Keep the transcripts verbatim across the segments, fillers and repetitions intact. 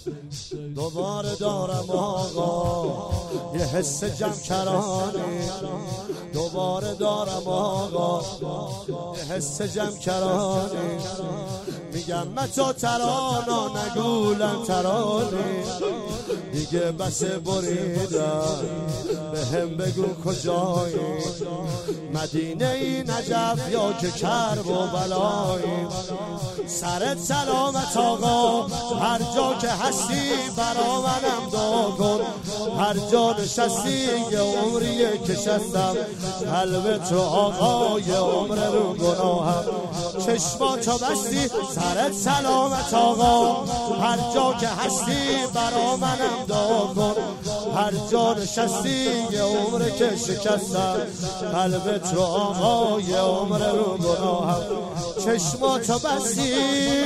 دوباره دارم آقا یه حس جمکرانی، دوباره دارم آقا یه حس جمکرانی. میگم متا ترانا نگولن ترانی، دیگه بس بریدم به هم بگو کجایی، مدینه ای نجف یا که کرب و بلایی. سرت سلامت آقا هر جا که هستی برا منم دعا کن، هر جا نشستی یه عمریه که شستم قلبت رو آقا یه عمر رو گناهم. چشماتو بستی سرت سلامت آقا هر جا که هستی برا منم دعا کن، هر جا نشستی یه عمر که شکستم قلبت رو آقا یه عمر رو گناهم. چشماتو بستی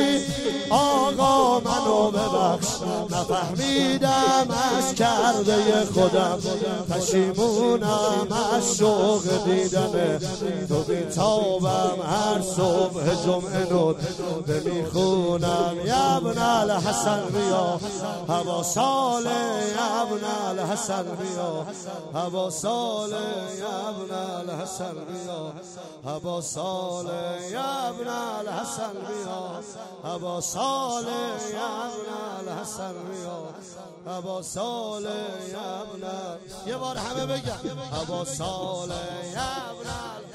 آقا منو ببخش، نفهمیدم از کرده خودم، پشیمونم از شوق دیدن تو، بیتابم هر صبح جمعه نود میخونم. یبن الحسن بیا هوا ساله، یبن الحسن بیا هوا ساله، یبن الحسن بیا هوا ساله، یبن الحسن بیا هوا ساله، یبن الحسن بیا هوا ساله، یبن. یه بار همه بگم هوا ساله، یبن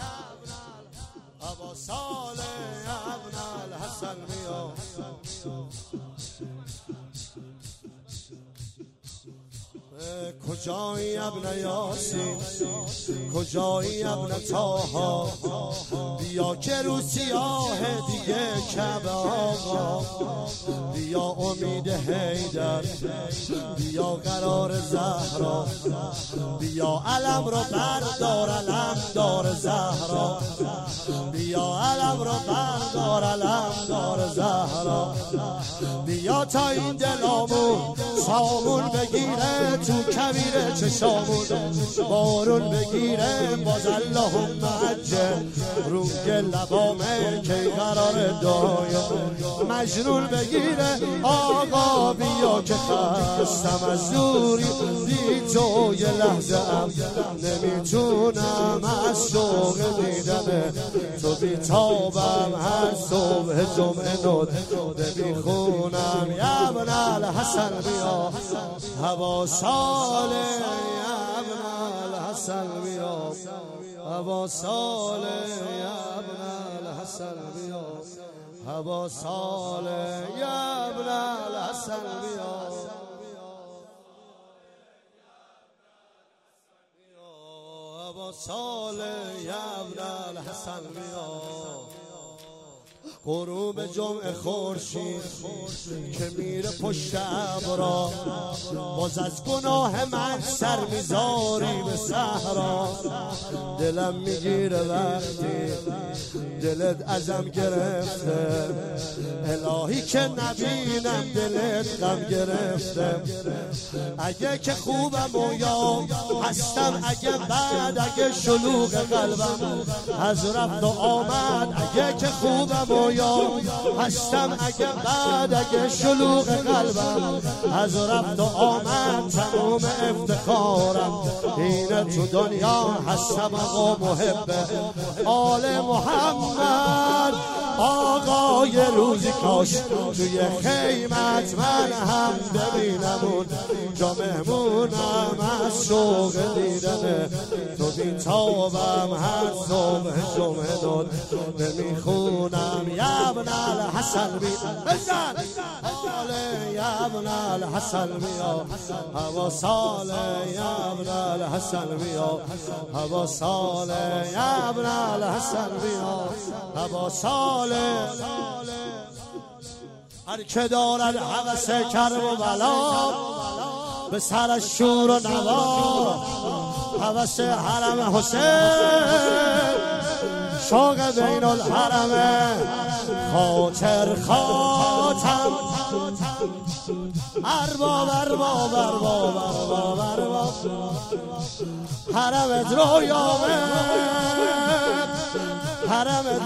هوا ساله، یبن الحسن بیا. کجایی ابن یاسین، کجایی ابن طاها، بیا که رو سیاه دیگه کعبه آقا، بیا امید حیدر، بیا قرار زهرا، بیا علم رو بردار علم دار زهرا، بیا علم رو بردار علم دار زهرا. بیا تا این دلامون سامون بگیره تو کبیر چشامون، بارون بگیره باز اللهم عجل روی لبامه که قرار دایم، مجنون بگیره آقا بیا که خستم از دوری بی تو یه لحظه ام، نمیتونم از شوق دیدن تو، بیتابم هر صبح جمعه نود میخونم. یبن الحسن بیا هوا ساله، یبن الحسن بیا هوا ساله، یبن الحسن بیا هوا ساله، یبن الحسن بیا هوا ساله، یبن الحسن بیا. غروب جمعه خورشید که میره پشت ابرا، باز از گناه من سر میذاری به صحرا. دلم میگیره وقتی دلت ازم گرفته، الهی که نبینم دلت غم گرفته. اگه که خوبم و یا هستم، اگه بعد اگه شلوغ قلبم از رفت و آمد، اگه که خوبم و یا هستم، اگه بعد اگه شلوغ قلبم از رفت و آمد، تمام افتخارم اینه تو دنیا هستم آقا محب آل محمد. آقا یه روزی کاش توی خیمت من هم ببینمون، جا مهمونم از شوق دیدن تو، بیتابم هر صبح جمعه نود نمیخونم. یبن الحسن بیا بزن آله، یبن الحسن بیا هوا ساله، یبن الحسن بیا هوا ساله، یبن الحسن بیا هوا ساله. هر که دارد هوس کرب و بلا، به سر شور و نوا، هوس حرم حسین، شوق بین الحرمه، خاطر خاتم ارباب ارباب ارباب ارباب ارباب، حرمت رویامه، حرمت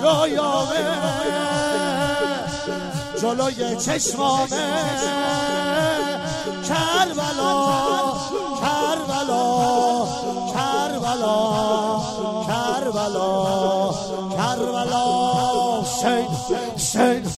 رویامه، جلوی چشمامه، کربلا کربلا کربلا حسین حسین